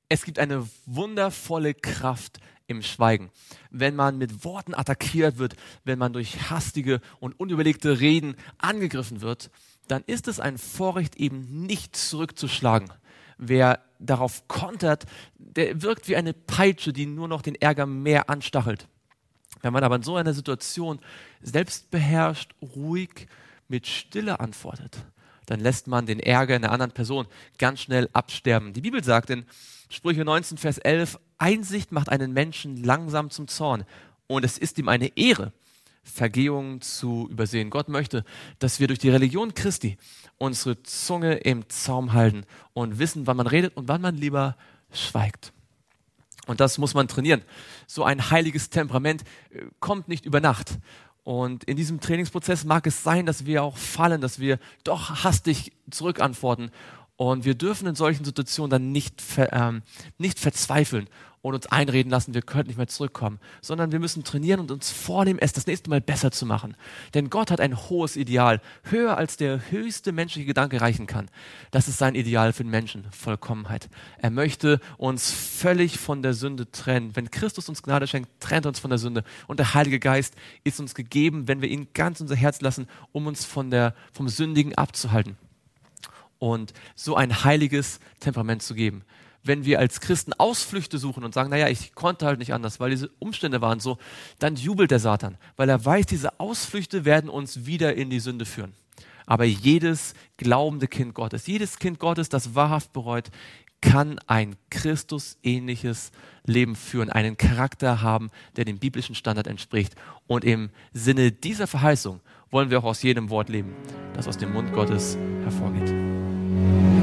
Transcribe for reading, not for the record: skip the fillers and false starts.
Es gibt eine wundervolle Kraft im Schweigen. Wenn man mit Worten attackiert wird, wenn man durch hastige und unüberlegte Reden angegriffen wird, dann ist es ein Vorrecht, eben nicht zurückzuschlagen. Wer darauf kontert, der wirkt wie eine Peitsche, die nur noch den Ärger mehr anstachelt. Wenn man aber in so einer Situation selbstbeherrscht, ruhig, mit Stille antwortet, dann lässt man den Ärger in der anderen Person ganz schnell absterben. Die Bibel sagt in Sprüche 19, Vers 11, Einsicht macht einen Menschen langsam zum Zorn und es ist ihm eine Ehre, Vergehungen zu übersehen. Gott möchte, dass wir durch die Religion Christi unsere Zunge im Zaum halten und wissen, wann man redet und wann man lieber schweigt. Und das muss man trainieren. So ein heiliges Temperament kommt nicht über Nacht. Und in diesem Trainingsprozess mag es sein, dass wir auch fallen, dass wir doch hastig zurückantworten. Und wir dürfen in solchen Situationen dann nicht verzweifeln und uns einreden lassen, wir könnten nicht mehr zurückkommen, sondern wir müssen trainieren und uns vornehmen, es das nächste Mal besser zu machen. Denn Gott hat ein hohes Ideal, höher als der höchste menschliche Gedanke reichen kann. Das ist sein Ideal für den Menschen, Vollkommenheit. Er möchte uns völlig von der Sünde trennen. Wenn Christus uns Gnade schenkt, trennt er uns von der Sünde. Und der Heilige Geist ist uns gegeben, wenn wir ihn ganz in unser Herz lassen, um uns vom Sündigen abzuhalten. Und so ein heiliges Temperament zu geben. Wenn wir als Christen Ausflüchte suchen und sagen, naja, ich konnte halt nicht anders, weil diese Umstände waren so, dann jubelt der Satan, weil er weiß, diese Ausflüchte werden uns wieder in die Sünde führen. Aber jedes glaubende Kind Gottes, jedes Kind Gottes, das wahrhaft bereut, kann ein Christus-ähnliches Leben führen, einen Charakter haben, der dem biblischen Standard entspricht. Und im Sinne dieser Verheißung wollen wir auch aus jedem Wort leben, das aus dem Mund Gottes hervorgeht.